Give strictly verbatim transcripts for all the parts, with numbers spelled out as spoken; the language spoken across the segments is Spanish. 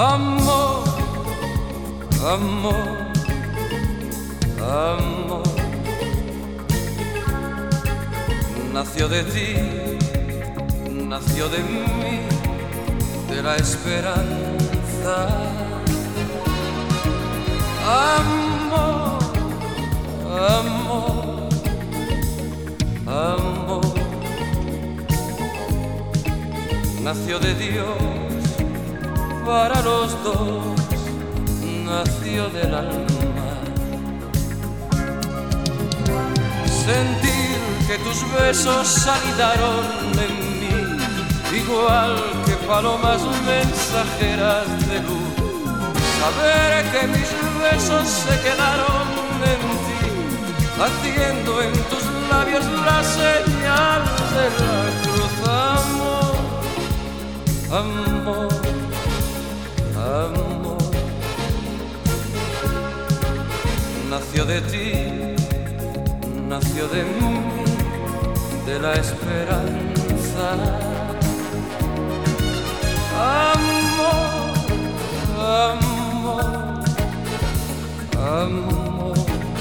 Amor, amor, amor, nació de ti, nació de mí, de la esperanza. Amor, amor, amor, nació de Dios para los dos, nació del alma. Sentir que tus besos anidaron en mí, igual que palomas mensajeras de luz. Saber que mis besos se quedaron en ti, haciendo en tus labios la señal de la cruz. Amor, amor, amor, nació de ti, nació de mí, de la esperanza. Amor, amor, amor,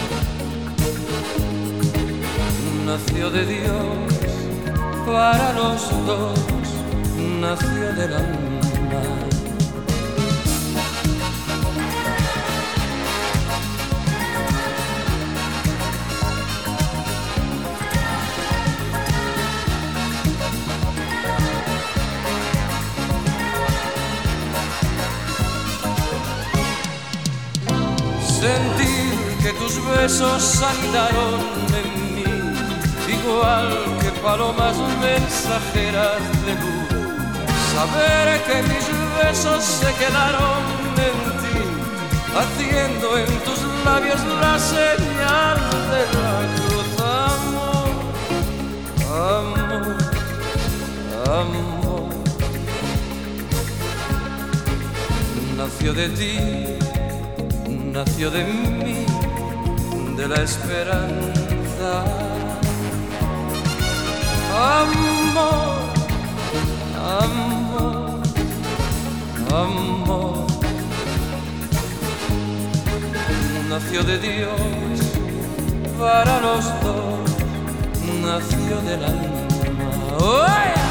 nació de Dios para los dos, nació del alma. Sentir que tus besos anidaron en mí, igual que palomas mensajeras de luz. Saber que mis besos se quedaron en ti, haciendo en tus labios la señal de la cruz. Amor, amor, amor, nació de ti, nació de mí, de la esperanza. Amor, amor, amor, nació de Dios para los dos, nació del alma. ¡Oh!